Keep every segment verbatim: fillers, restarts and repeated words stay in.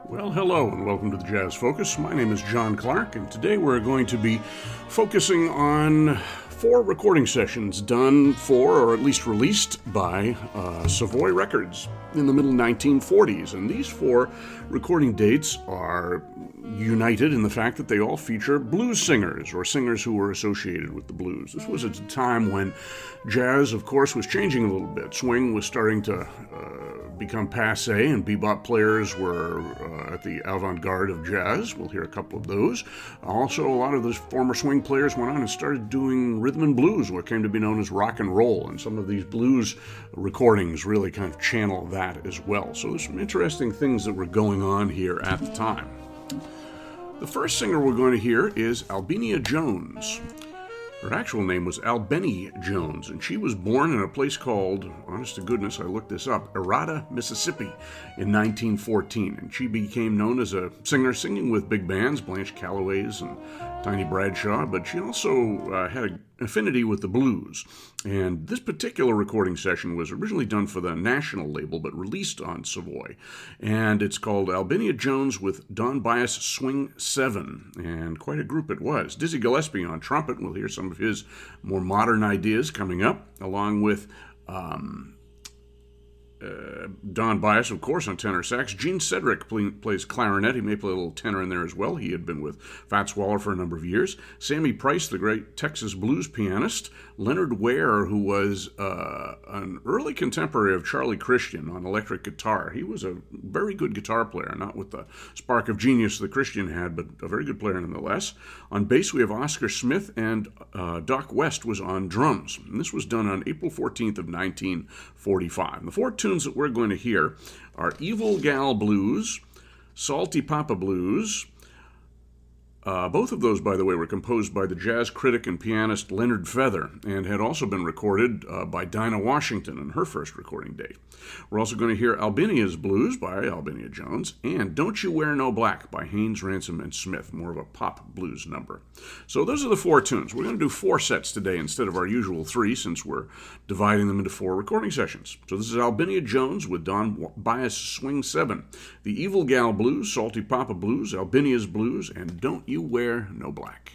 Well, hello and welcome to the Jazz Focus. My name is John Clark, and today we're going to be focusing on four recording sessions done for, or at least released by, uh, Savoy Records in the middle nineteen forties. And these four recording dates are united in the fact that they all feature blues singers, or singers who were associated with the blues. This was at a time when jazz, of course, was changing a little bit. Swing was starting to uh, become passé, and bebop players were uh, at the avant-garde of jazz. We'll hear a couple of those. Also, a lot of those former swing players went on and started doing rhythm and blues, what came to be known as rock and roll, and some of these blues recordings really kind of channel that as well. So there's some interesting things that were going on here at the time. The first singer we're going to hear is Albenia Jones. Her actual name was Albany Jones, and she was born in a place called, honest to goodness, I looked this up, Arata, Mississippi in nineteen fourteen. And she became known as a singer singing with big bands, Blanche Calloway's and Tiny Bradshaw, but she also uh, had an affinity with the blues. And this particular recording session was originally done for the national label, but released on Savoy. And it's called Albenia Jones with Don Byas Swing seven, and quite a group it was. Dizzy Gillespie on trumpet, we'll hear some of his more modern ideas coming up, along with um, uh, Don Byas, of course, on tenor sax. Gene Cedric play, plays clarinet. He may play a little tenor in there as well. He had been with Fats Waller for a number of years. Sammy Price, the great Texas blues pianist. Leonard Ware, who was uh, an early contemporary of Charlie Christian on electric guitar. He was a very good guitar player, not with the spark of genius that Christian had, but a very good player nonetheless. On bass, we have Oscar Smith, and uh, Doc West was on drums. And this was done on April fourteenth of nineteen forty-five. The four tunes that we're going to hear are Evil Gal Blues, Salty Papa Blues. Uh, both of those, by the way, were composed by the jazz critic and pianist Leonard Feather, and had also been recorded uh, by Dinah Washington on her first recording date. We're also going to hear Albinia's Blues by Albenia Jones, and Don't You Wear No Black by Haynes, Ransom, and Smith, more of a pop blues number. So those are the four tunes. We're going to do four sets today instead of our usual three, since we're dividing them into four recording sessions. So this is Albenia Jones with Don Byas Swing seven, the Evil Gal Blues, Salty Papa Blues, Albinia's Blues, and Don't You Wear No Black.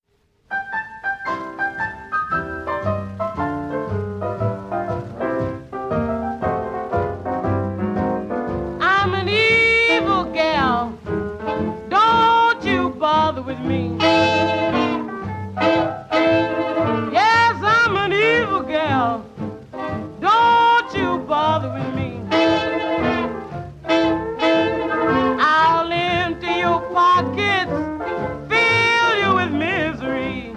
I'm an evil gal, don't you bother with me. Yes, I'm an evil gal, don't you bother with me. I'll empty your pockets, fill you with misery.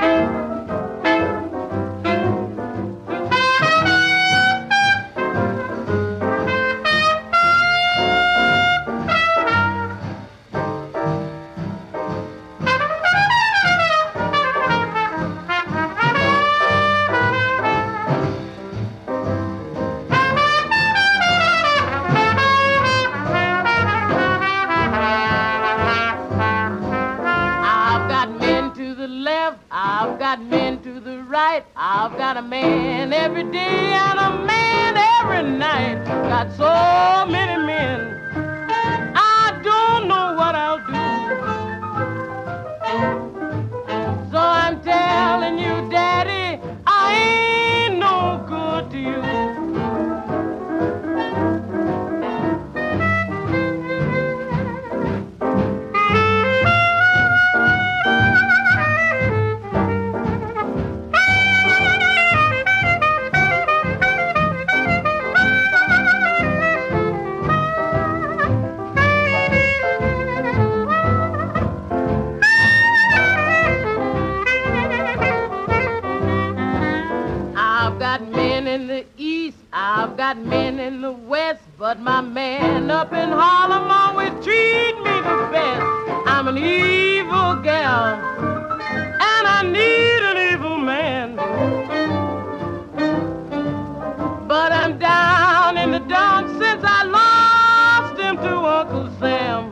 I've got men to the right, I've got a man every day and a man every night. Got so many men, I don't know what I'll do. So I'm telling you, Daddy, I ain't no good to you. I've got men in the West, but my man up in Harlem always treat me the best. I'm an evil gal, and I need an evil man. But I'm down in the dumps since I lost him to Uncle Sam.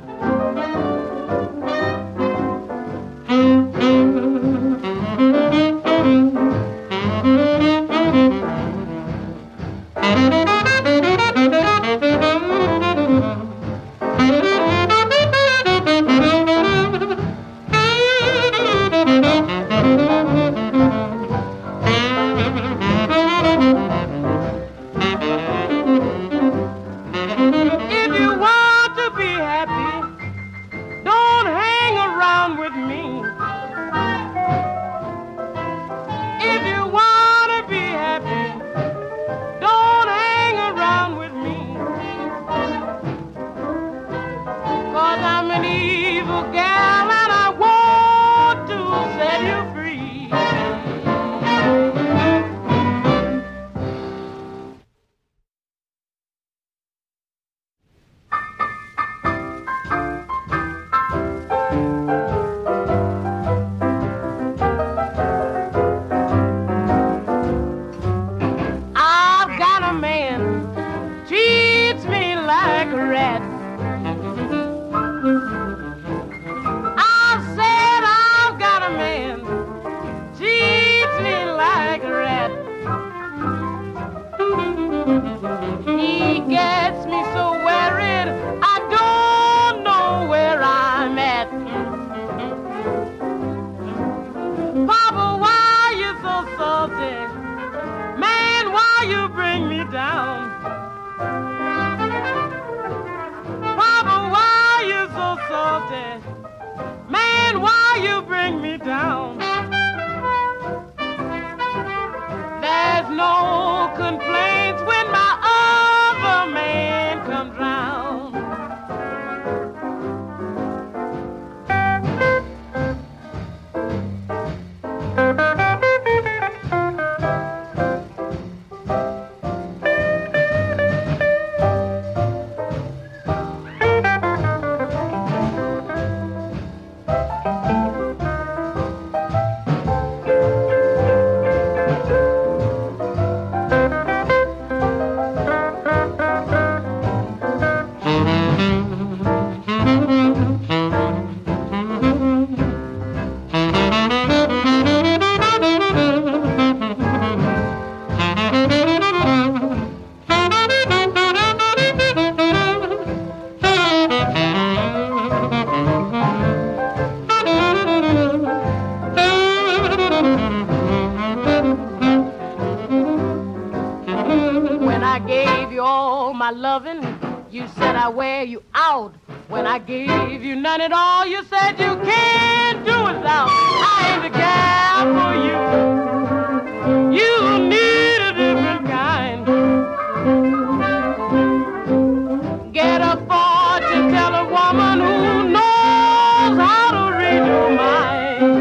an evil gal and I want to set you free. I've got a man treats me like a rat. I said I've got a man treats me like a rat. He gets me so worried I don't know where I'm at. Papa, why you so salty? Man, why you bring me down? Papa, why you so salty? Man, why you bring me down? There's no complaints when my other man comes round. When I gave you all my loving, you said I wear you out. When I gave you none at all, you said you can't do without. I ain't the gal for you. You need a different kind. Get a fortune teller woman who knows how to read your mind.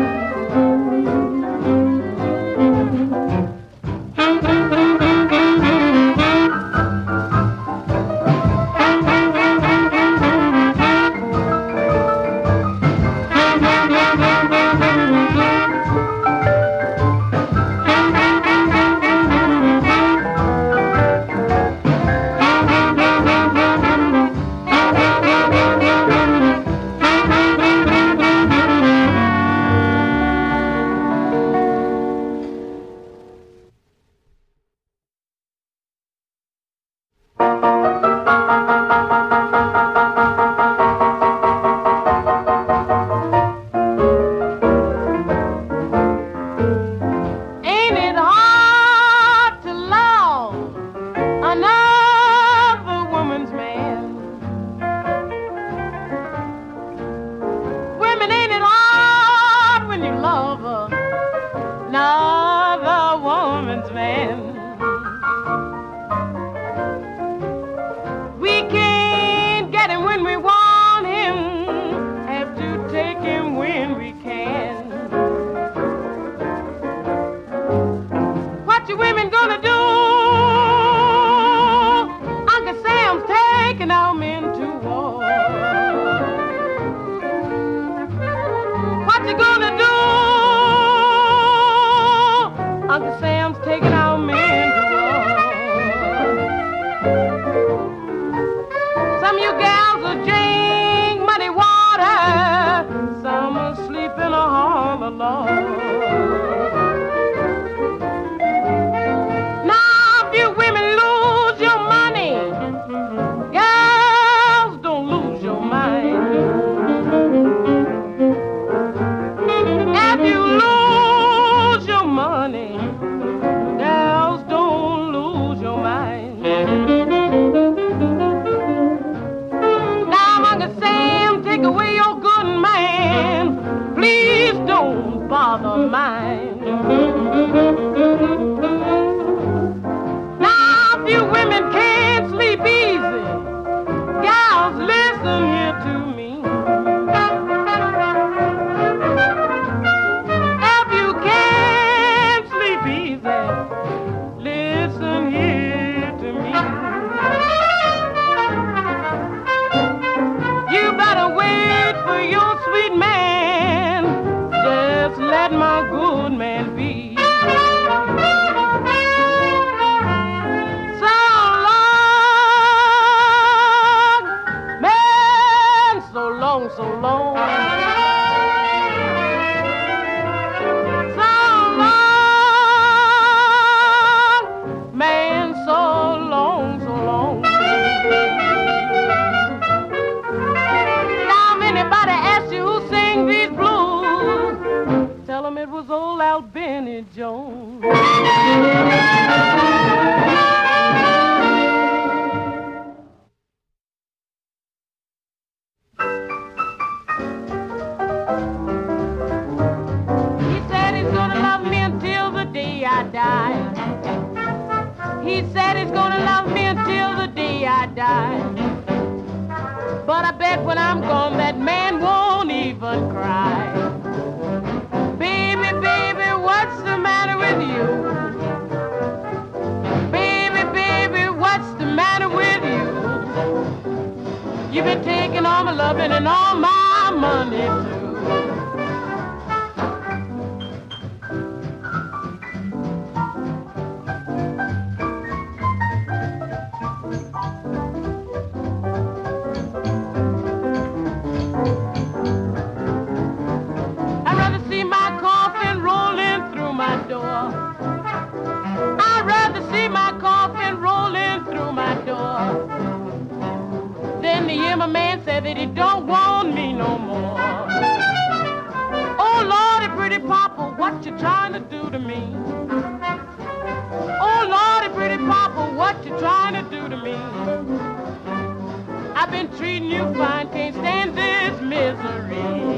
bother mine. Now, if you women can't sleep easy, gals, listen here to me. long, so long. So long, man, so long, so long. Now, if anybody asks you who sings these blues, tell them it was old Albany Jones. I die. He said he's gonna love me until the day I die. But I bet when I'm gone that man won't even cry. Baby, baby, what's the matter with you? Baby, baby, what's the matter with you? You've been taking all my loving and all my money too. My man said that he don't want me no more. Oh, Lordy, pretty papa, what you trying to do to me? Oh, Lordy, pretty papa, what you trying to do to me? I've been treating you fine, can't stand this misery.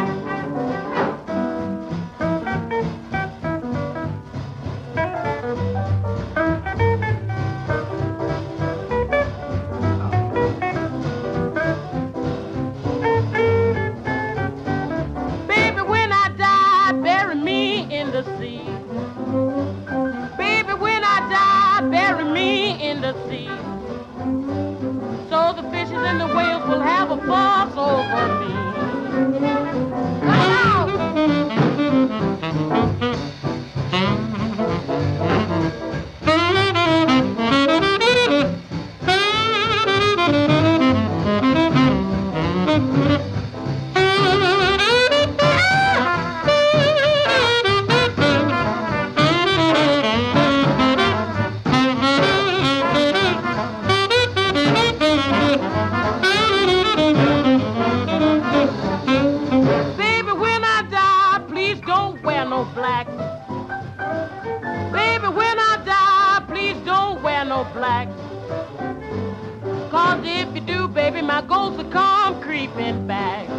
And the whales will have a fuss over me. Come on! Black. Cause if you do, baby, my ghost will come creeping back.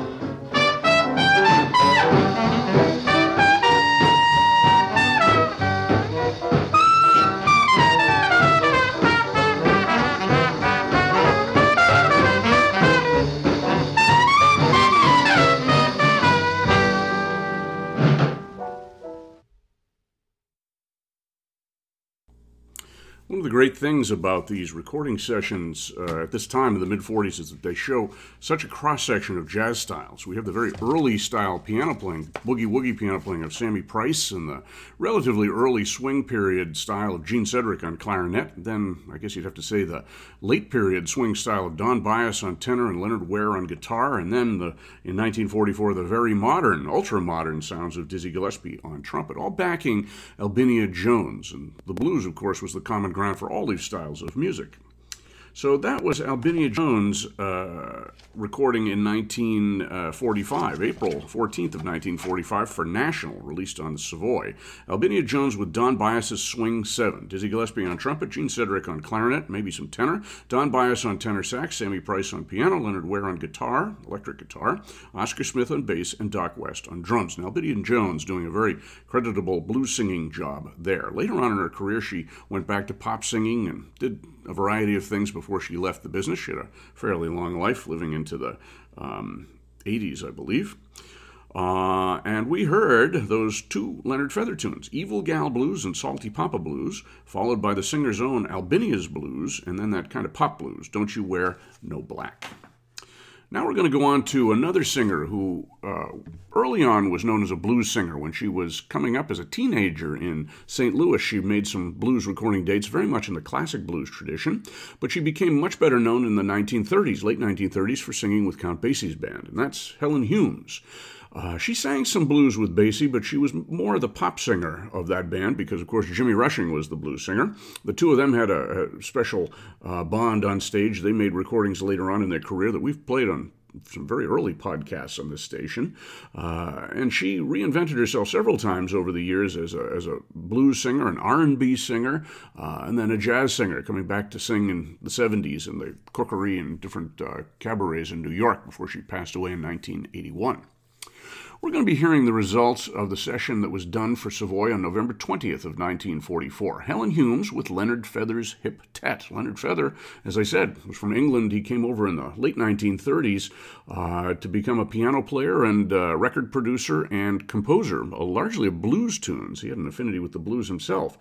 One of the great things about these recording sessions uh, at this time in the mid forties is that they show such a cross-section of jazz styles. We have the very early style piano playing, boogie-woogie piano playing of Sammy Price, and the relatively early swing period style of Gene Cedric on clarinet. Then, I guess you'd have to say the late period swing style of Don Byas on tenor and Leonard Ware on guitar, and then the, in nineteen forty-four, the very modern, ultra-modern sounds of Dizzy Gillespie on trumpet, all backing Albinia Jones. And the blues, of course, was the common ground for all these styles of music. So that was Albinia Jones uh, recording in nineteen forty-five, April fourteenth of nineteen forty-five for National, released on the Savoy. Albinia Jones with Don Byas' Swing seven. Dizzy Gillespie on trumpet, Gene Cedric on clarinet, maybe some tenor, Don Byas on tenor sax, Sammy Price on piano, Leonard Ware on guitar, electric guitar, Oscar Smith on bass, and Doc West on drums. Now, Albinia Jones doing a very creditable blues singing job there. Later on in her career, she went back to pop singing and did a variety of things before she left the business. She had a fairly long life, living into the um, eighties, I believe. Uh, and we heard those two Leonard Feather tunes, Evil Gal Blues and Salty Papa Blues, followed by the singer's own Albinia's Blues, and then that kind of pop blues, Don't You Wear No Black. Now we're going to go on to another singer who uh, early on was known as a blues singer. When she was coming up as a teenager in Saint Louis, she made some blues recording dates very much in the classic blues tradition, but she became much better known in the nineteen thirties, late nineteen thirties, for singing with Count Basie's band, and that's Helen Humes. Uh, she sang some blues with Basie, but she was more the pop singer of that band because, of course, Jimmy Rushing was the blues singer. The two of them had a, a special uh, bond on stage. They made recordings later on in their career that we've played on some very early podcasts on this station. Uh, and she reinvented herself several times over the years as a, as a blues singer, an R and B singer, uh, and then a jazz singer, coming back to sing in the seventies in the Cookery and different uh, cabarets in New York before she passed away in nineteen eighty-one. We're going to be hearing the results of the session that was done for Savoy on November twentieth of nineteen forty-four. Helen Humes with Leonard Feather's Hip Tet. Leonard Feather, as I said, was from England. He came over in the late nineteen thirties uh, to become a piano player and uh, record producer and composer, uh, largely of blues tunes. He had an affinity with the blues himself.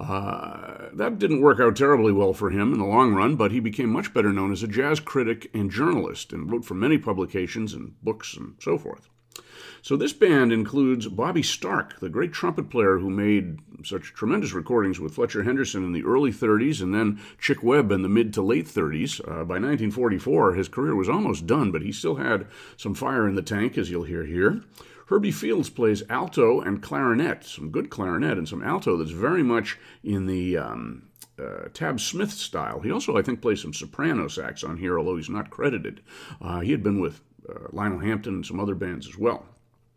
Uh, that didn't work out terribly well for him in the long run, but he became much better known as a jazz critic and journalist and wrote for many publications and books and so forth. So this band includes Bobby Stark, the great trumpet player who made such tremendous recordings with Fletcher Henderson in the early thirties and then Chick Webb in the mid to late thirties. Uh, by nineteen forty-four, his career was almost done, but he still had some fire in the tank, as you'll hear here. Herbie Fields plays alto and clarinet, some good clarinet and some alto that's very much in the um, uh, Tab Smith style. He also, I think, plays some soprano sax on here, although he's not credited. Uh, he had been with uh, Lionel Hampton and some other bands as well.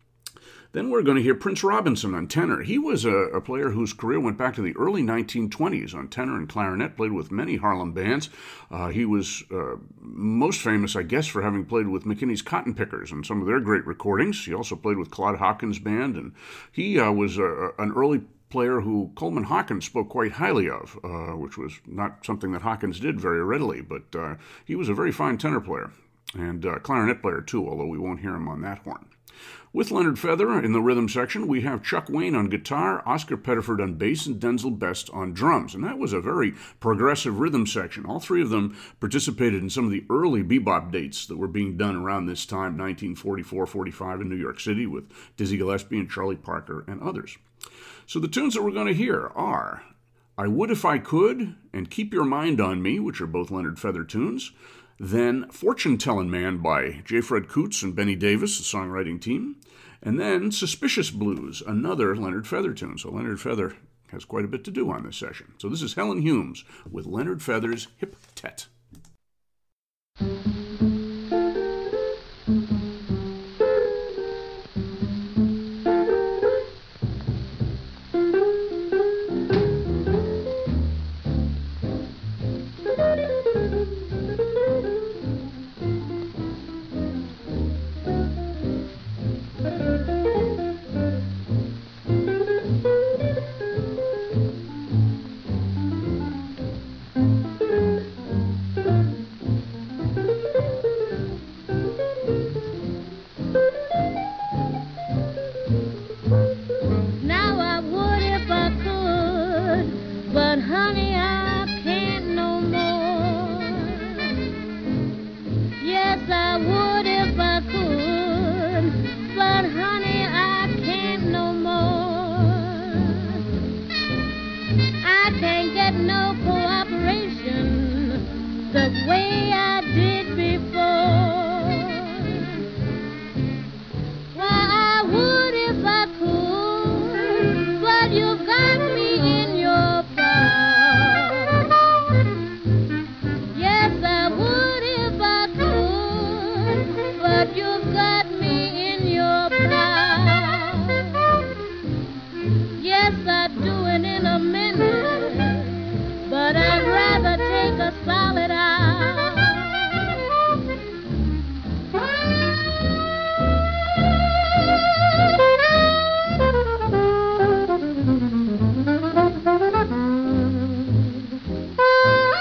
Then we're going to hear Prince Robinson on tenor. He was a, a player whose career went back to the early nineteen twenties on tenor and clarinet, played with many Harlem bands. Uh, he was uh, most famous, I guess, for having played with McKinney's Cotton Pickers and some of their great recordings. He also played with Claude Hawkins' band, and he uh, was a, an early player who Coleman Hawkins spoke quite highly of, uh, which was not something that Hawkins did very readily, but uh, he was a very fine tenor player and uh, clarinet player too, although we won't hear him on that horn. With Leonard Feather in the rhythm section, we have Chuck Wayne on guitar, Oscar Pettiford on bass, and Denzel Best on drums. And that was a very progressive rhythm section. All three of them participated in some of the early bebop dates that were being done around this time, nineteen forty-four forty-five in New York City, with Dizzy Gillespie and Charlie Parker and others. So the tunes that we're going to hear are I Would If I Could and Keep Your Mind on Me, which are both Leonard Feather tunes. Then Fortune Tellin' Man by J. Fred Coots and Benny Davis, the songwriting team. And then Suspicious Blues, another Leonard Feather tune. So Leonard Feather has quite a bit to do on this session. So this is Helen Humes with Leonard Feather's Hip Tet.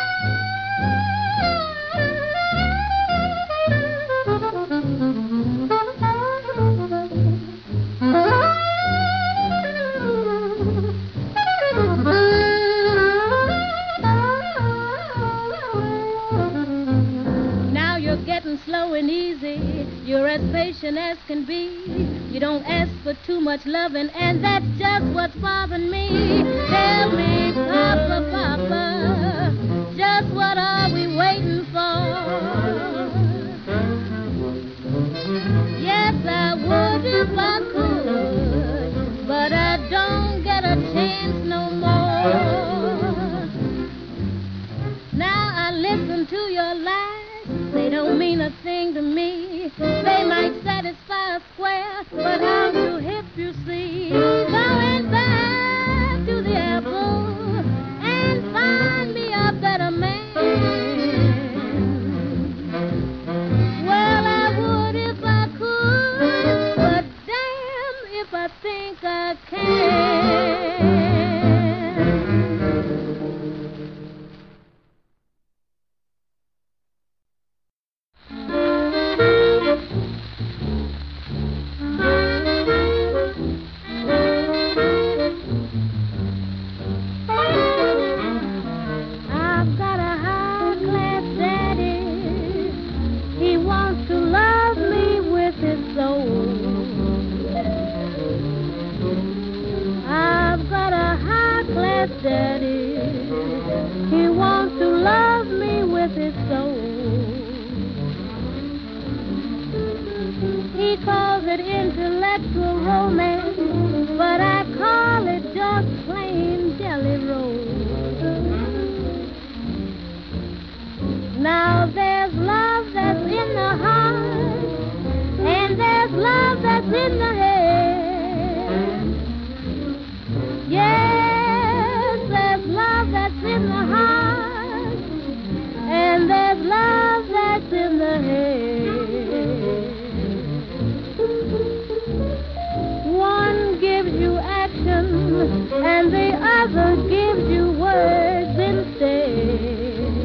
Mm-hmm. You're as patient as can be. You don't ask for too much loving, and that's just what's bothering me. Tell me, Papa, Papa, just what are we waiting for? Yes, I would if I could, but I don't get a chance no more. Now I listen to your lies. They don't mean a thing to me. They might satisfy a square, but I'm too hip, you see. Going back to the apple and find me a better man. Well, I would if I could, but damn if I think I can. Daddy, he wants to love me with his soul. He calls it intellectual romance, but I call it just plain jelly roll. Now there's love that's in the heart, and there's love that's in the head. Yeah. Love that's in the heart, and there's love that's in the head. One gives you action, and the other gives you words instead.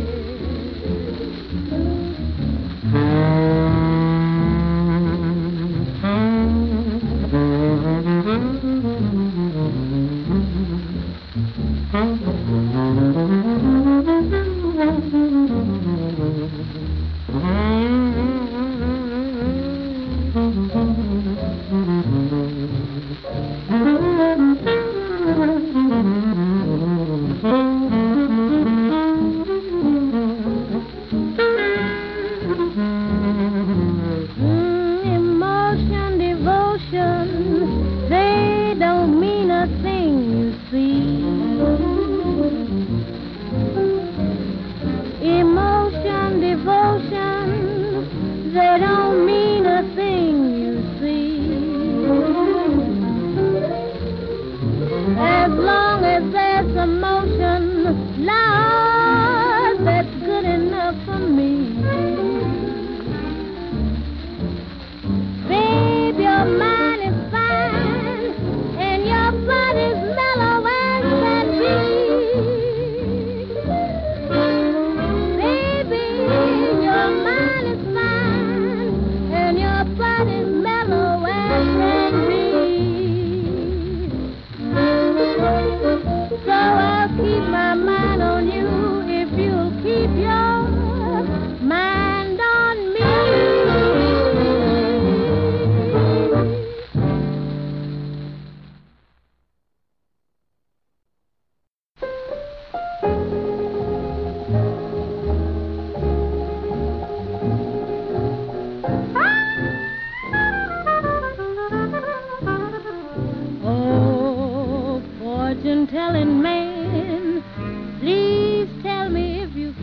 Telling man, please tell me if you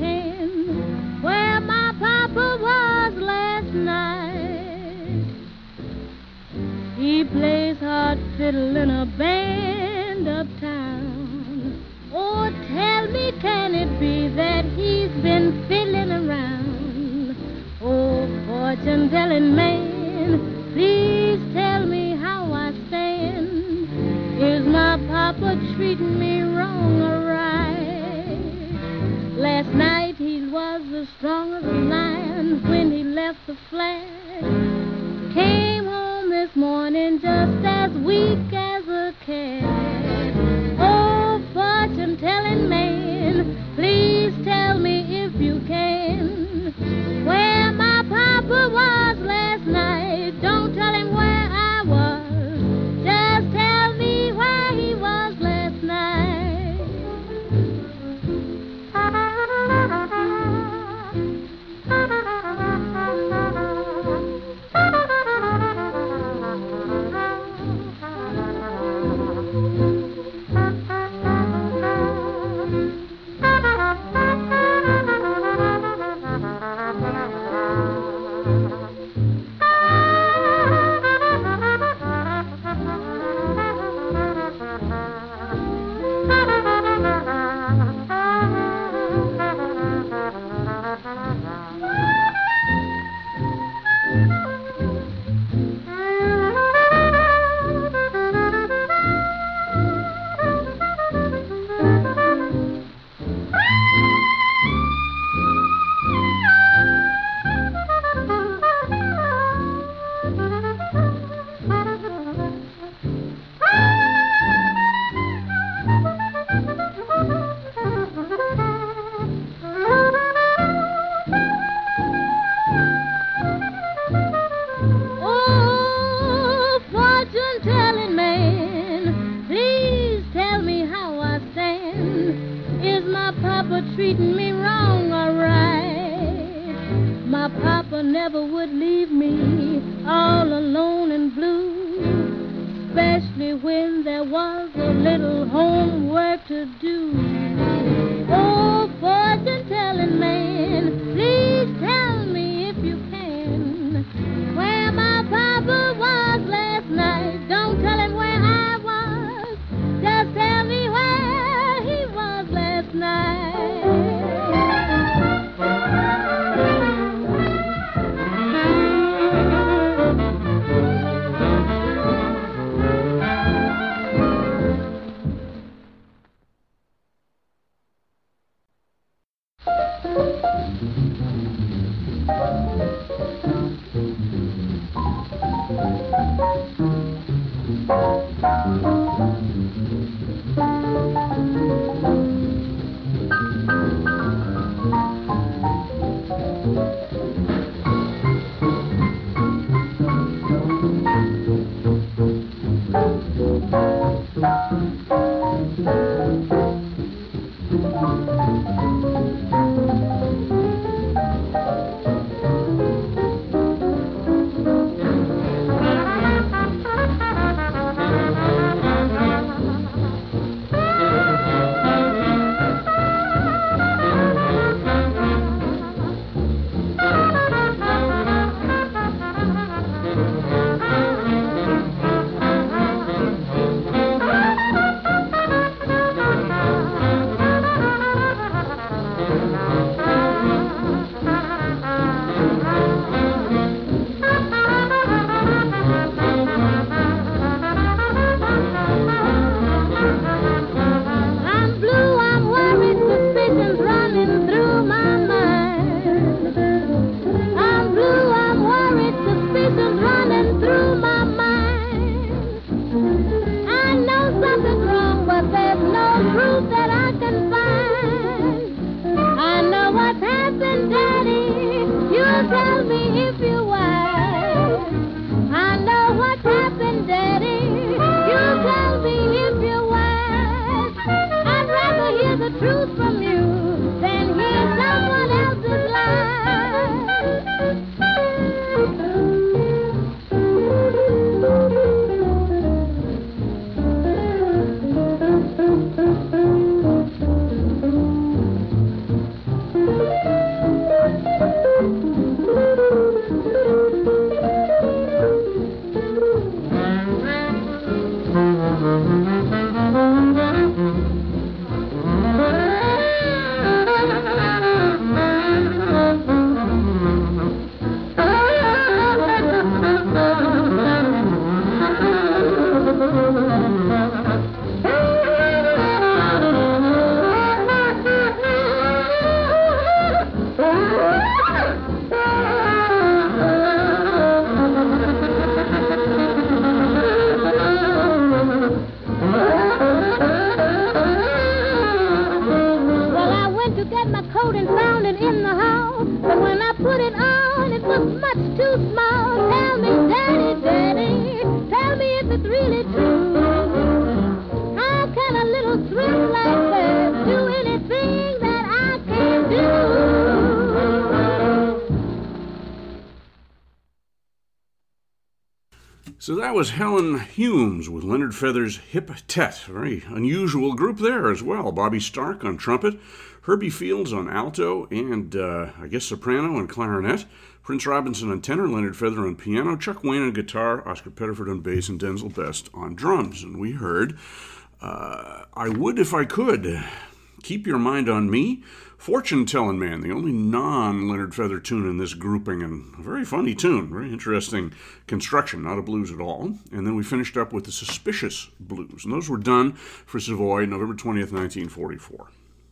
can where my papa was last night. He plays hard fiddle in a band uptown. Oh, tell me, can it be that he's been fiddling around? Oh, fortune telling man, please tell me how I stand. Is my papa treating me wrong or right? Last night he was the strong of the lion when he left the flat. Came home this morning just as weak as a cat. Oh, fortune-telling man, please tell me if you can where my papa was last night. never would leave me all alone and blue, especially when there was a little homework to do. Oh, fortune-telling man, please tell me if you can where my papa was last night. Don't tell him where I was, just tell me where he was last night. So that was Helen Humes with Leonard Feather's Hip Tet. Very unusual group there as well. Bobby Stark on trumpet, Herbie Fields on alto, and uh, I guess soprano and clarinet. Prince Robinson on tenor, Leonard Feather on piano, Chuck Wayne on guitar, Oscar Pettiford on bass, and Denzel Best on drums. And we heard uh, I Would If I Could, Keep Your Mind on Me, Fortune Tellin' Man, the only non-Leonard Feather tune in this grouping, and a very funny tune, very interesting construction, not a blues at all. And then we finished up with the Suspicious Blues, and those were done for Savoy November twentieth, nineteen forty-four.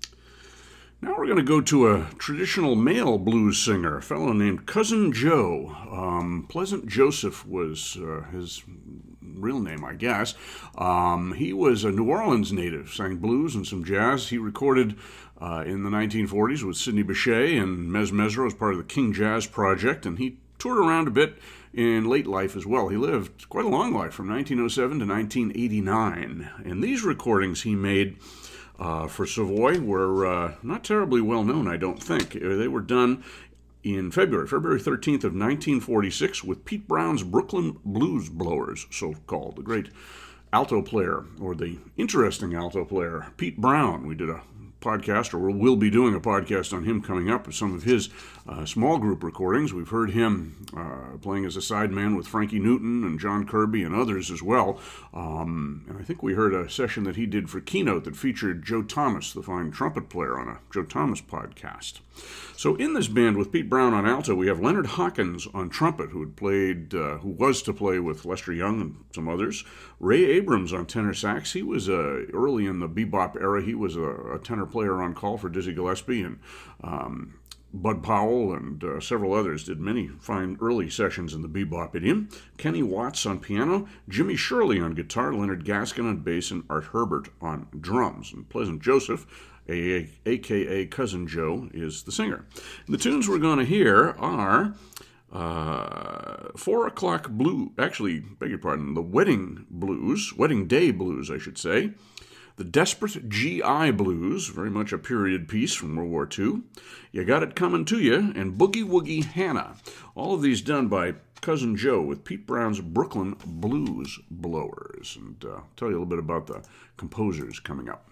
Now we're going to go to a traditional male blues singer, a fellow named Cousin Joe. Um, Pleasant Joseph was uh, his real name, I guess. Um, he was a New Orleans native, sang blues and some jazz. He recorded uh, in the nineteen forties with Sidney Bechet and Mez Mesro as part of the King Jazz Project, and he toured around a bit in late life as well. He lived quite a long life, from nineteen oh seven to nineteen eighty-nine. And these recordings he made Uh, for Savoy were uh, not terribly well known, I don't think. They were done in February, February thirteenth of nineteen forty-six, with Pete Brown's Brooklyn Blues Blowers, so-called, the great alto player, or the interesting alto player, Pete Brown. We did a podcast, or we'll be doing a podcast on him coming up with some of his uh, small group recordings. We've heard him uh, playing as a sideman with Frankie Newton and John Kirby and others as well. Um, and I think we heard a session that he did for Keynote that featured Joe Thomas, the fine trumpet player, on a Joe Thomas podcast. So in this band with Pete Brown on alto, we have Leonard Hawkins on trumpet, who had played, uh, who was to play with Lester Young and some others. Ray Abrams on tenor sax. He was uh, early in the bebop era. He was a, a tenor player on call for Dizzy Gillespie, and um, Bud Powell and uh, several others did many fine early sessions in the bebop idiom. Kenny Watts on piano, Jimmy Shirley on guitar, Leonard Gaskin on bass, and Art Herbert on drums. And Pleasant Joseph, a k a. Cousin Joe, is the singer. And the tunes we're going to hear are uh, Four O'Clock Blue, actually, beg your pardon, the Wedding Blues, Wedding Day Blues, I should say. The Desperate G I Blues, very much a period piece from World War Two. You Got It Coming to You, and Boogie Woogie Hannah. All of these done by Cousin Joe with Pete Brown's Brooklyn Blues Blowers. And uh, I'll tell you a little bit about the composers coming up.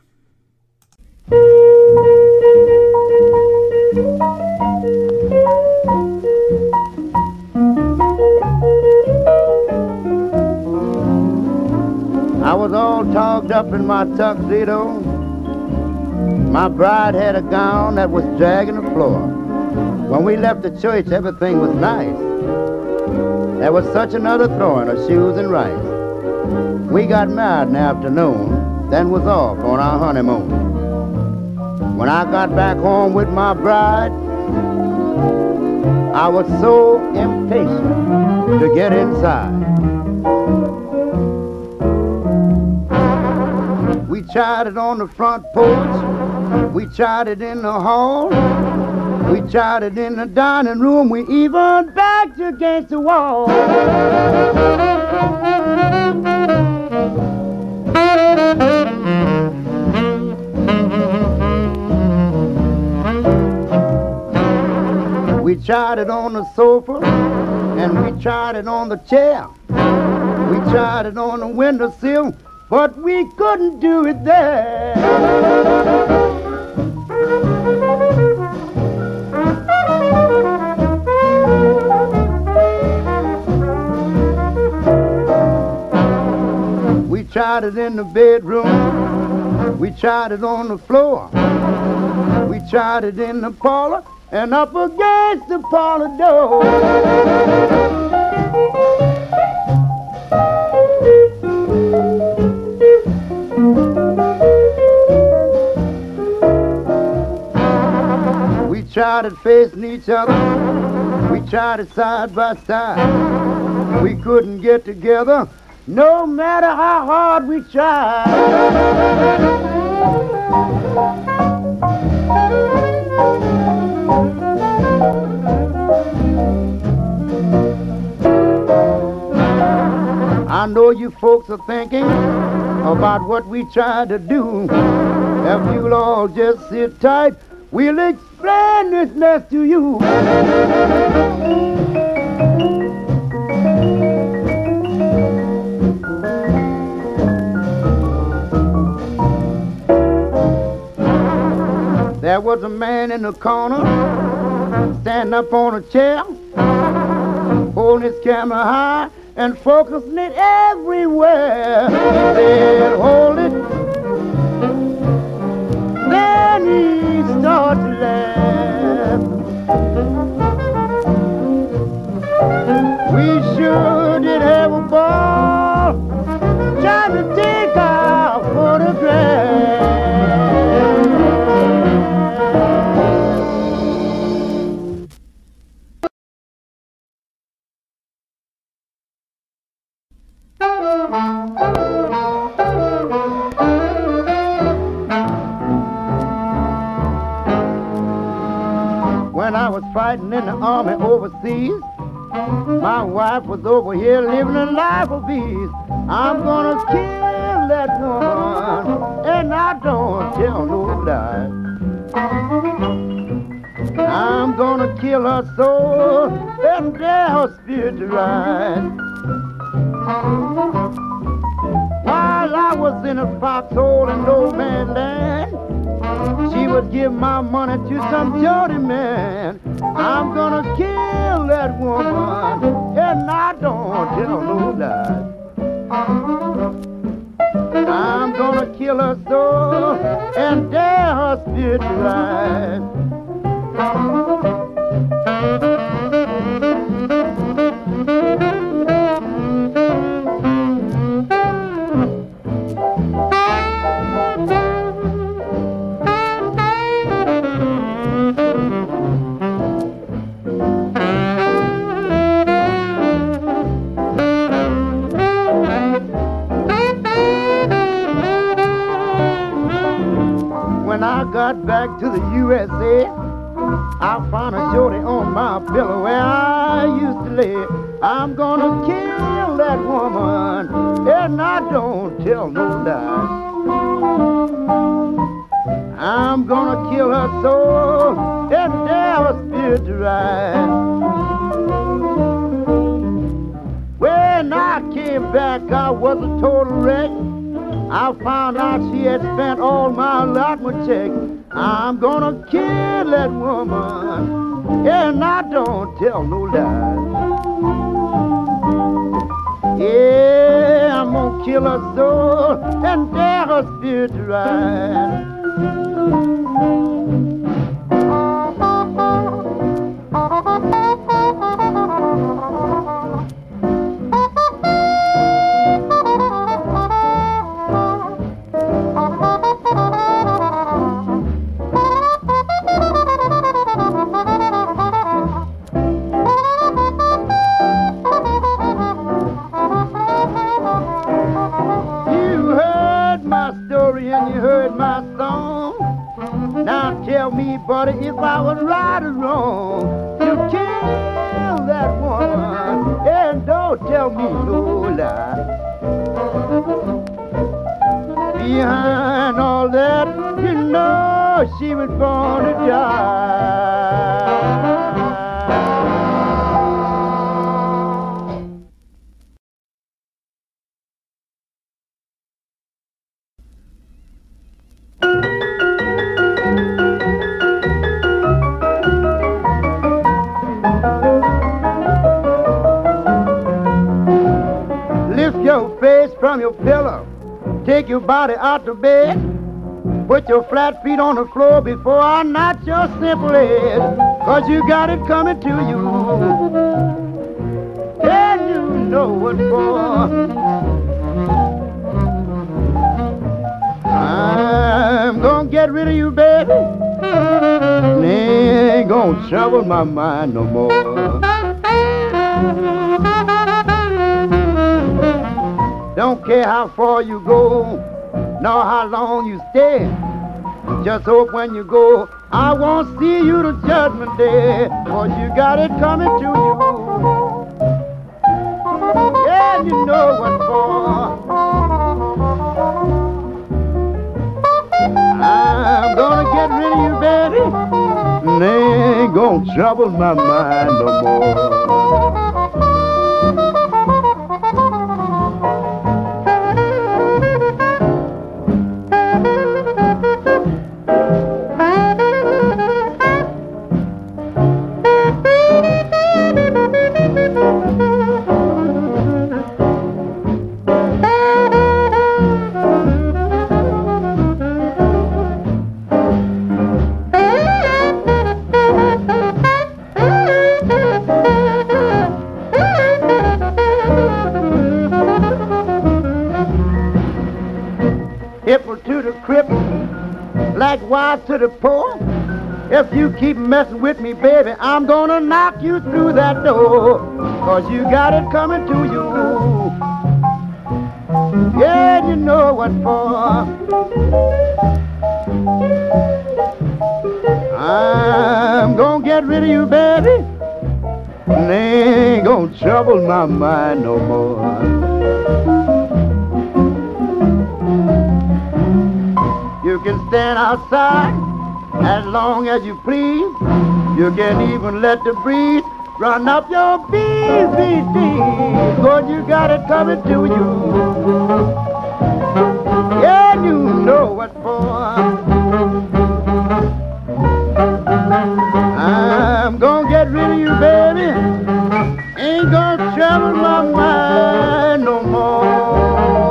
I was all togged up in my tuxedo. My bride had a gown that was dragging the floor. When we left the church, everything was nice. There was such another throwing of shoes and rice. We got married in the afternoon, then was off on our honeymoon. When I got back home with my bride, I was so impatient to get inside. We tried it on the front porch, we tried it in the hall, we tried it in the dining room, we even backed against the wall. We tried it on the sofa, and we tried it on the chair. We tried it on the windowsill, but we couldn't do it there. We tried it in the bedroom, we tried it on the floor, we tried it in the parlor, and up against the parlor door. We tried it facing each other, we tried it side by side. We couldn't get together, no matter how hard we tried. I know you folks are thinking about what we tried to do. If you'll all just sit tight, we'll explain this mess to you. There was a man in the corner, standing up on a chair, holding his camera high and focusing it everywhere. He said, hold it. Then he started to laugh. We sure did have a ball trying to take our photograph. When I was fighting in the army overseas, my wife was over here living a life of ease. I'm gonna kill that woman, and I don't tell no lie. I'm gonna kill her soul and dare her spirit to rise. While I was in a foxhole in no man's land, she would give my money to some dirty man. I'm gonna kill that woman, and I don't tell no lies. I'm gonna kill her soul and dare her spirit to rise. When I got back to the U S A, I found a shorty on my pillow where I used to lay. I'm gonna kill that woman, and I don't tell no lies. I'm gonna kill her soul and dare her spirit to rise. When I came back, I was a total wreck. I found out she had spent all my allotment check. I'm gonna kill that woman, and I don't tell no lies. Yeah, I'm gonna kill her soul and dare her spirit to rise. Tell me, buddy, if I was right or wrong to kill that woman, and don't tell me no lie. Behind all that, you know she was born to die. Your face from your pillow, take your body out the bed, put your flat feet on the floor before I knock your simple head, cause you got it coming to you, and you know what for. I'm gonna get rid of you, baby, and ain't gonna trouble my mind no more. Don't care how far you go, nor how long you stay. Just hope when you go, I won't see you to Judgment Day, cause you got it coming to you. Yeah, you know what for. I'm gonna get rid of you, baby, and they ain't gonna trouble my mind no more. To the cripple, like wife to the poor. If you keep messing with me, baby, I'm gonna knock you through that door, cause you got it coming to you. Yeah, you know what for. I'm gonna get rid of you, baby, and they ain't gonna trouble my mind no more. You can stand outside as long as you please. You can even let the breeze run up your bees, bees, bees. Cause you got it coming to you. Yeah, you know what for. I'm gonna get rid of you, baby. Ain't gonna trouble my mind no more.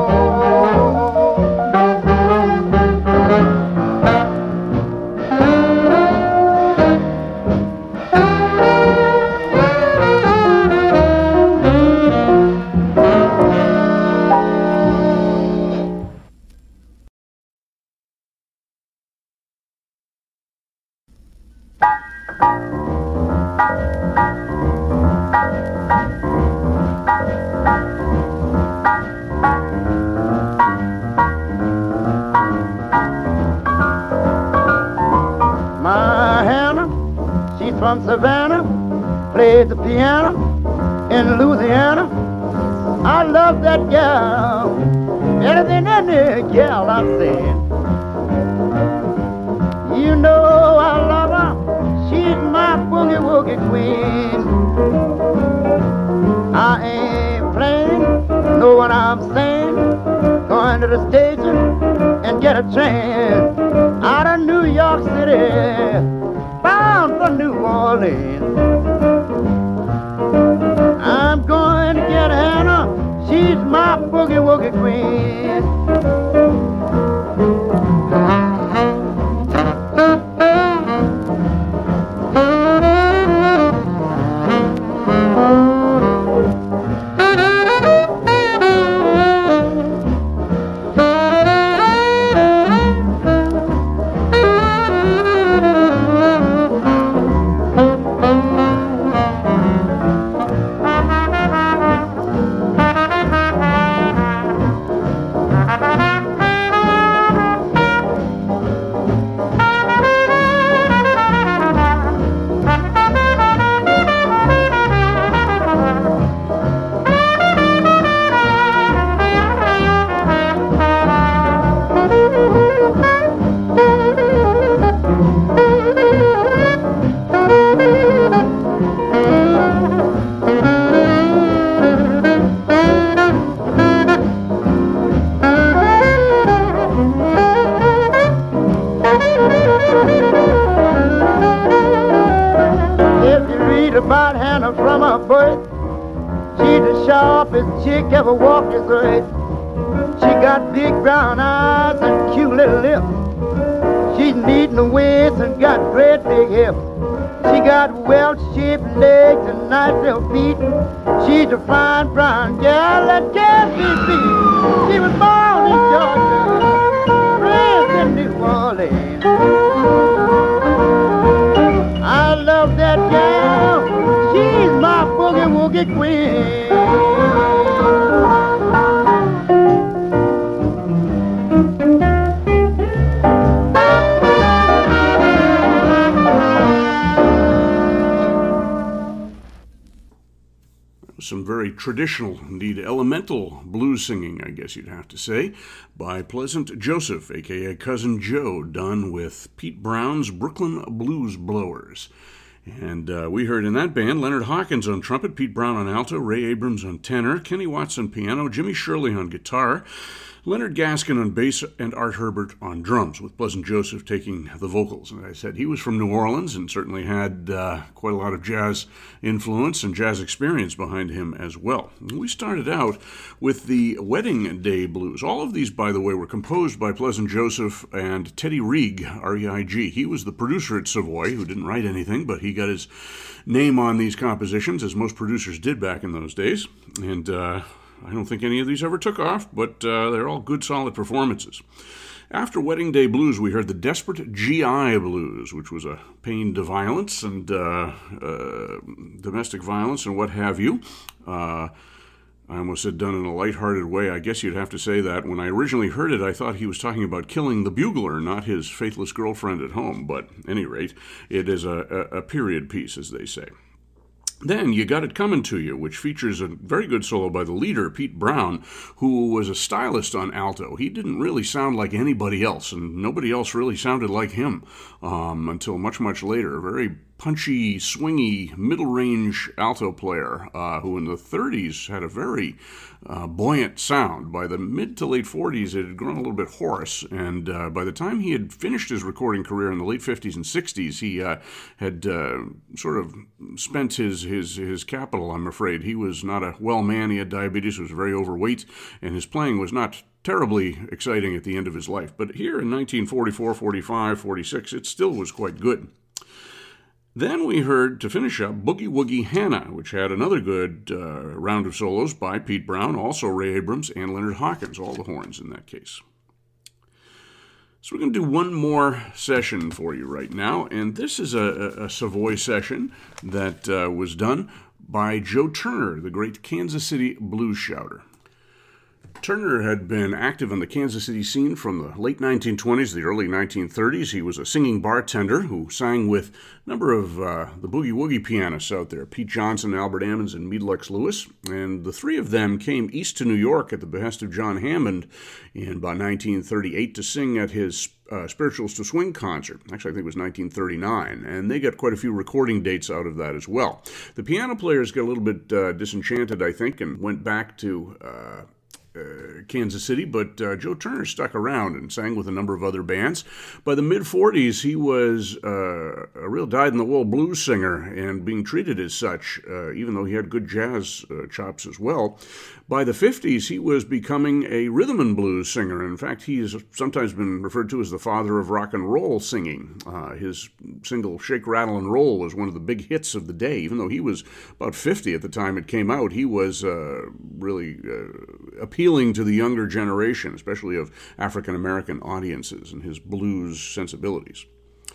From Savannah, played the piano in Louisiana. I love that gal, better than any gal I've seen. You know I love her, she's my boogie woogie queen. I ain't playing, know what I'm saying. Going to the station and get a train out of New York City, bound for New Orleans. I'm going to get Hannah, she's my boogie woogie queen. About Hannah from her birth, she's the sharpest chick ever walked this earth. She got big brown eyes and cute little lips. She's neat in the waist and got great big hips. She got well-shaped legs and nice little feet. She's a fine brown gal that can't be beat. She was born in Georgia, raised in New Orleans. I love that gal, she's my boogie woogie queen. Some very traditional, indeed elemental blues singing, I guess you'd have to say, by Pleasant Joseph, a k a. Cousin Joe, done with Pete Brown's Brooklyn Blues Blowers. And uh, we heard in that band Leonard Hawkins on trumpet, Pete Brown on alto, Ray Abrams on tenor, Kenny Watts on piano, Jimmy Shirley on guitar, Leonard Gaskin on bass, and Art Herbert on drums, with Pleasant Joseph taking the vocals. And as I said, he was from New Orleans and certainly had uh, quite a lot of jazz influence and jazz experience behind him as well. And we started out with the Wedding Day Blues. All of these, by the way, were composed by Pleasant Joseph and Teddy Reig, R E I G. He was the producer at Savoy, who didn't write anything, but he got his name on these compositions, as most producers did back in those days. And uh, I don't think any of these ever took off, but uh, they're all good, solid performances. After Wedding Day Blues, we heard the Desperate G I Blues, which was a pain to violence and uh, uh, domestic violence and what have you. Uh, I almost said done in a lighthearted way. I guess you'd have to say that. When I originally heard it, I thought he was talking about killing the bugler, not his faithless girlfriend at home. But at any rate, it is a, a, a period piece, as they say. Then You Got It Coming to You, which features a very good solo by the leader, Pete Brown, who was a stylist on alto. He didn't really sound like anybody else, and nobody else really sounded like him um, until much, much later. A very punchy, swingy, middle-range alto player uh, who in the thirties had a very uh, buoyant sound. By the mid to late forties, it had grown a little bit hoarse, and uh, by the time he had finished his recording career in the late fifties and sixties, he uh, had uh, sort of spent his, his, his capital, I'm afraid. He was not a well man. He had diabetes, was very overweight, and his playing was not terribly exciting at the end of his life. But here in nineteen forty-four, forty-five, forty-six, it still was quite good. Then we heard, to finish up, Boogie Woogie Hannah, which had another good uh, round of solos by Pete Brown, also Ray Abrams, and Leonard Hawkins, all the horns in that case. So we're going to do one more session for you right now, and this is a, a Savoy session that uh, was done by Joe Turner, the great Kansas City blues shouter. Turner had been active in the Kansas City scene from the late nineteen twenties to the early nineteen thirties. He was a singing bartender who sang with a number of uh, the boogie-woogie pianists out there, Pete Johnson, Albert Ammons, and Meadlux Lewis. And the three of them came east to New York at the behest of John Hammond in about nineteen thirty-eight to sing at his uh, Spirituals to Swing concert. Actually, I think it was nineteen thirty-nine. And they got quite a few recording dates out of that as well. The piano players got a little bit uh, disenchanted, I think, and went back to Uh, Uh, Kansas City, but uh, Joe Turner stuck around and sang with a number of other bands. By the mid-forties, he was uh, a real dyed-in-the-wool blues singer and being treated as such, uh, even though he had good jazz uh, chops as well. By the fifties, he was becoming a rhythm and blues singer. In fact, he has sometimes been referred to as the father of rock and roll singing. Uh, his single Shake, Rattle, and Roll was one of the big hits of the day. Even though he was about fifty at the time it came out, he was uh, really uh, appealing to the younger generation, especially of African-American audiences, and his blues sensibilities.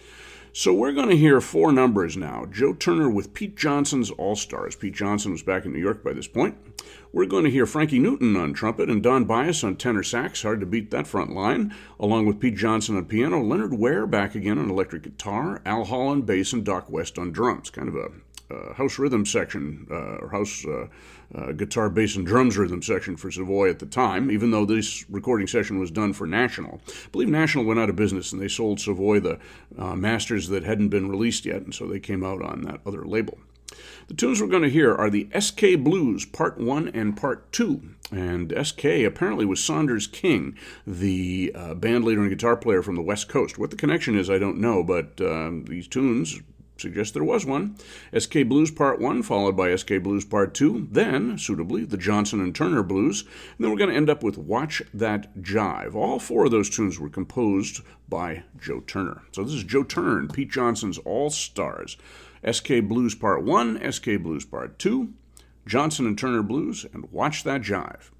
So we're going to hear four numbers now. Joe Turner with Pete Johnson's All-Stars. Pete Johnson was back in New York by this point. We're going to hear Frankie Newton on trumpet and Don Byas on tenor sax. Hard to beat that front line. Along with Pete Johnson on piano, Leonard Ware back again on electric guitar, Al Holland bass, and Doc West on drums. Kind of a Uh, house rhythm section, uh, or house uh, uh, guitar, bass, and drums rhythm section for Savoy at the time, even though this recording session was done for National. I believe National went out of business, and they sold Savoy the uh, masters that hadn't been released yet, and so they came out on that other label. The tunes we're going to hear are the S K Blues, Part one and Part two. And S K apparently was Saunders King, the uh, band leader and guitar player from the West Coast. What the connection is, I don't know, but um, these tunes suggest there was one. S K Blues Part one, followed by S K Blues Part two, then, suitably, the Johnson and Turner Blues, and then we're going to end up with Watch That Jive. All four of those tunes were composed by Joe Turner. So this is Joe Turner and Pete Johnson's All-Stars. S K Blues Part one, S K Blues Part two, Johnson and Turner Blues, and Watch That Jive.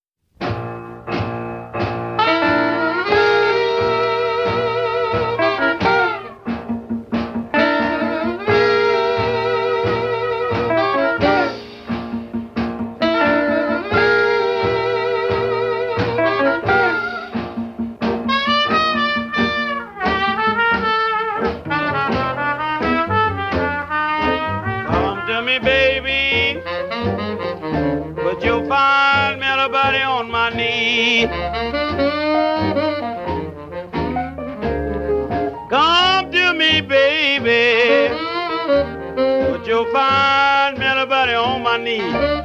Come to me, baby, but you'll find me anybody on my knee.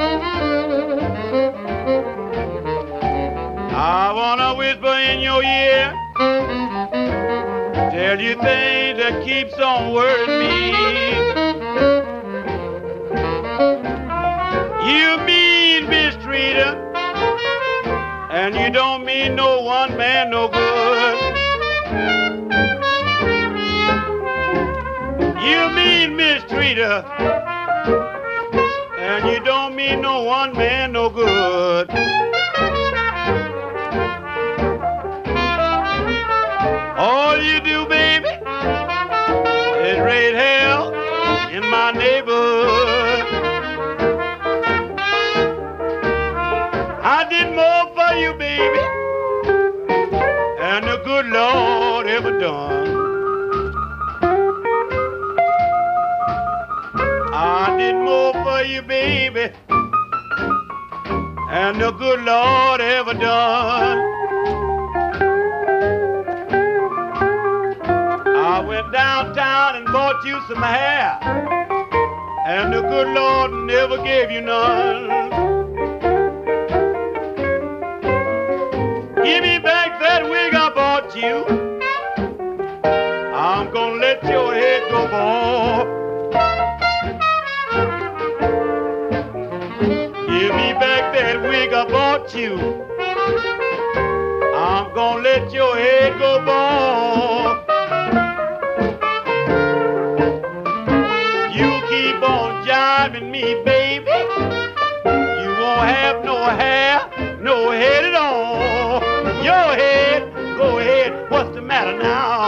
I wanna whisper in your ear, tell you things that keeps on worrying me. You mean mistreater, and you don't mean no one man no good. You mean mistreater, and you don't mean no one man no good. All you do, baby, is raise hell in my neighborhood. I did more for you, baby, and the good Lord ever done. I did more for you, baby, and the good Lord ever done. I went downtown and bought you some hair, and the good Lord never gave you none. Give me back that wig I bought you. I'm gonna let your head go bald. Give me back that wig I bought you. I'm gonna let your head go bald. You keep on jiving me, baby. You won't have no hair, no head at all. Your head, go ahead, what's the matter now?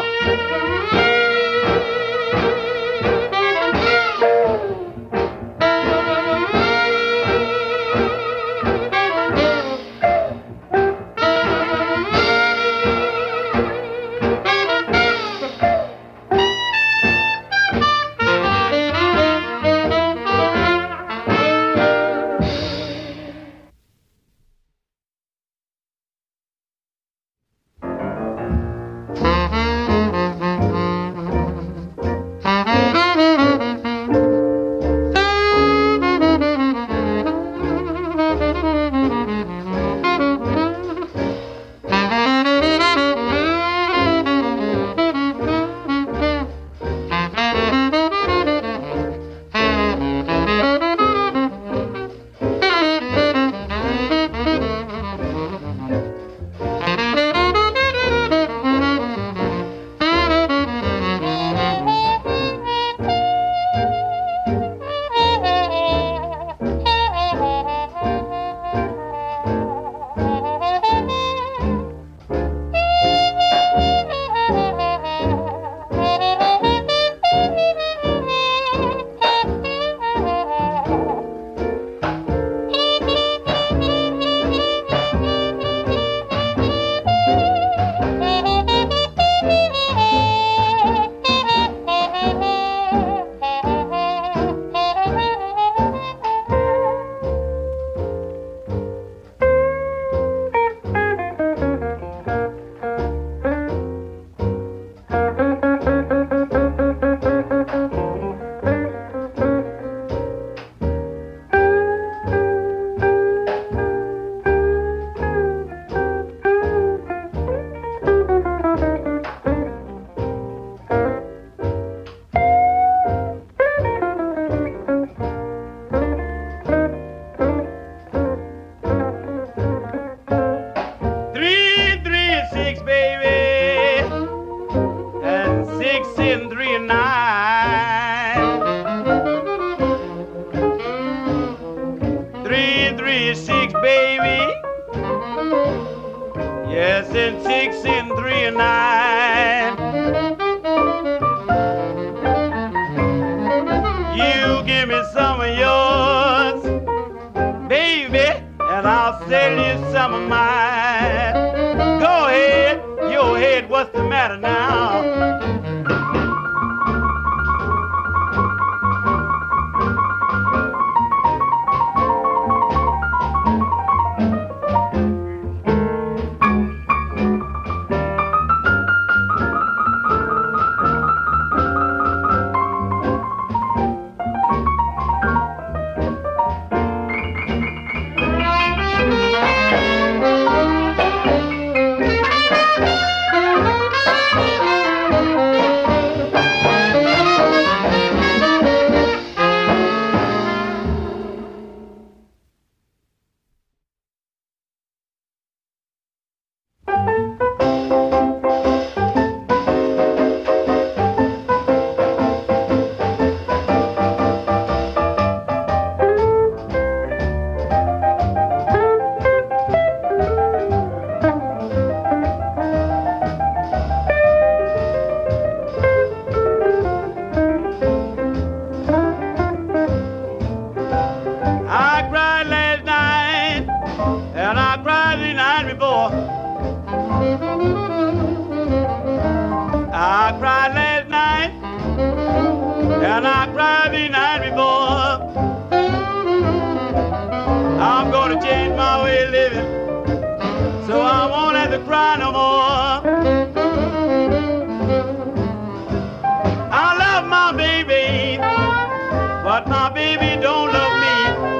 I cried last night, and I cried the night before. Gonna change my way of living, so I won't have to cry no more. I love my baby, but my baby don't love me.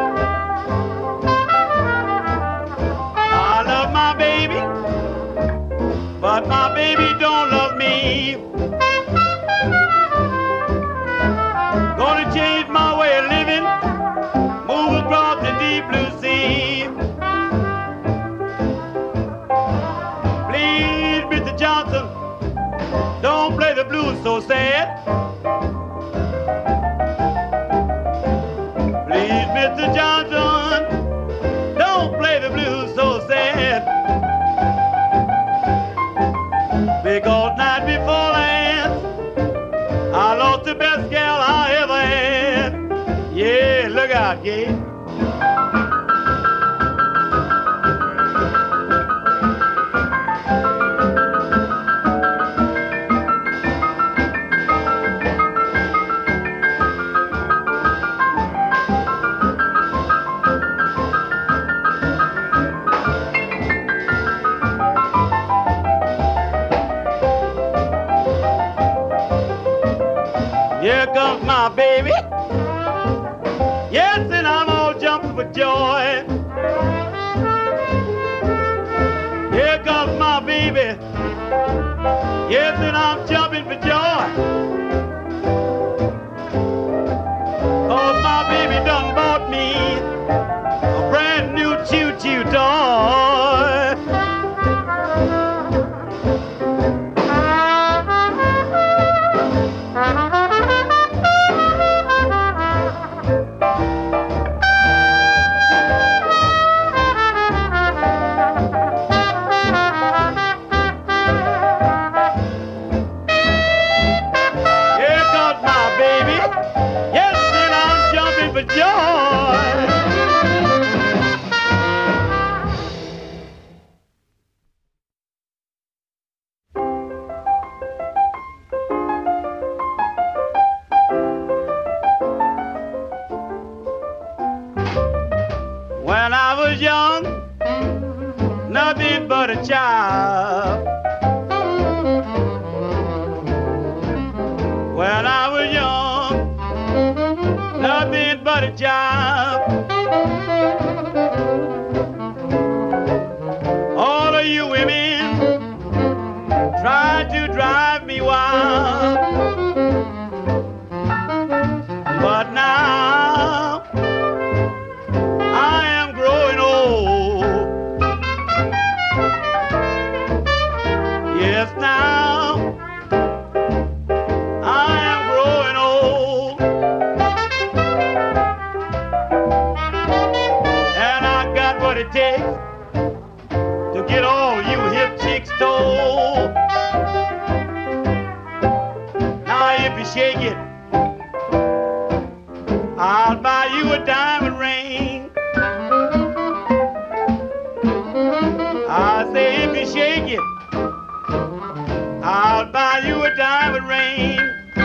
I love my baby, but my baby don't love me. Gonna change my way of living, move across the deep blue sea. Please, Mister Johnson, don't play the blues so sad. Please, Mister Johnson, don't play the blues so sad. Because night before last, I lost the best gal I ever had. Yeah, look out, yeah. Here comes my baby. Yes, and I'm all jumping for joy. Here comes my baby. Yes, and I'm jumping for joy. Oh, my baby done bought me a brand new choo-choo toy. When I was young, nothing but a child. When I was young, nothing but a child. All of you women tried to drive me wild, but now I am growing old. Yes, now I am growing old, and I got what it takes to get all you hip chicks told. Now if you shake it, I'll buy you a diamond ring. I say if you shake it, I'll buy you a diamond ring.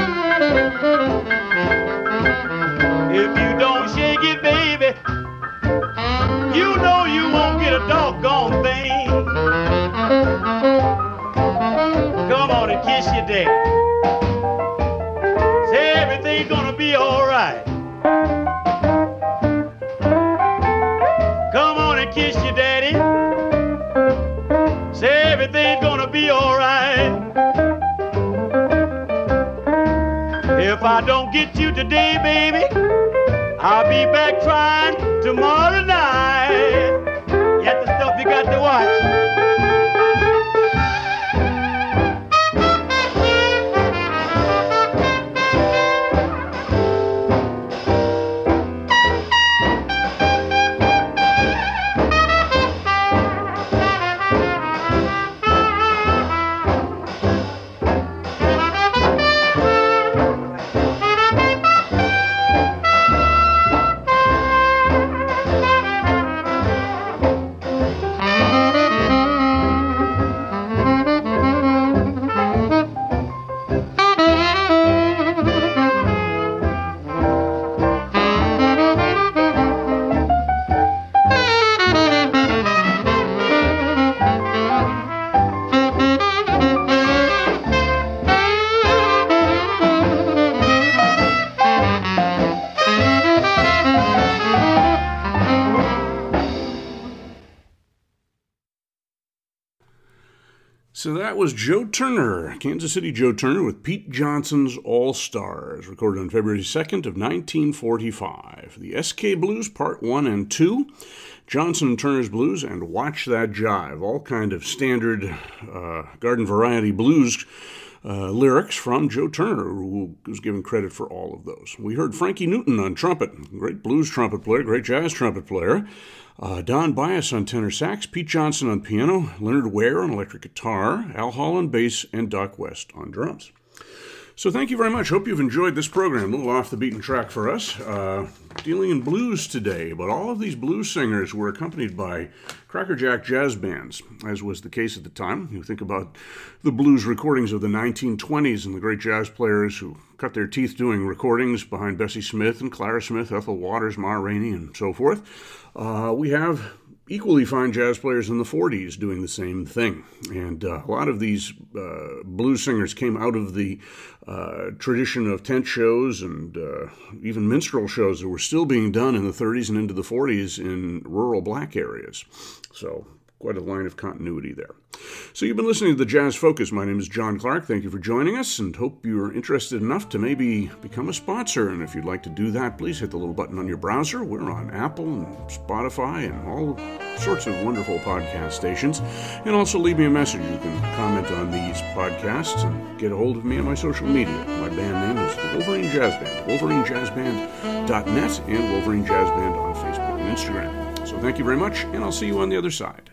If you don't shake it, baby, you know you won't get a doggone thing. Come on and kiss your daddy. Say everything's gonna be all right. Come on and kiss your daddy. Say everything's gonna be all right. If I don't get you today, baby, I'll be back trying tomorrow night. That's the stuff you got to watch. So that was Joe Turner, Kansas City Joe Turner with Pete Johnson's All-Stars, recorded on February second of nineteen forty-five. The S K Blues Part one and two, Johnson and Turner's Blues, and Watch That Jive, all kind of standard uh, garden variety blues uh, lyrics from Joe Turner, who was given credit for all of those. We heard Frankie Newton on trumpet, great blues trumpet player, great jazz trumpet player. Uh, Don Bias on tenor sax, Pete Johnson on piano, Leonard Ware on electric guitar, Al Hall on bass, and Doc West on drums. So thank you very much. Hope you've enjoyed this program. A little off the beaten track for us. Uh, dealing in blues today, but all of these blues singers were accompanied by crackerjack jazz bands, as was the case at the time. You think about the blues recordings of the nineteen twenties and the great jazz players who cut their teeth doing recordings behind Bessie Smith and Clara Smith, Ethel Waters, Ma Rainey, and so forth. Uh, we have equally fine jazz players in the forties doing the same thing. And uh, a lot of these uh, blues singers came out of the uh, tradition of tent shows and uh, even minstrel shows that were still being done in the thirties and into the forties in rural black areas. So quite a line of continuity there. So you've been listening to the Jazz Focus. My name is John Clark. Thank you for joining us, and hope you're interested enough to maybe become a sponsor. And if you'd like to do that, please hit the little button on your browser. We're on Apple and Spotify and all sorts of wonderful podcast stations. And also leave me a message. You can comment on these podcasts and get a hold of me on my social media. My band name is the Wolverine Jazz Band, wolverine jazz band dot net, and Wolverine Jazz Band on Facebook and Instagram. So thank you very much, and I'll see you on the other side.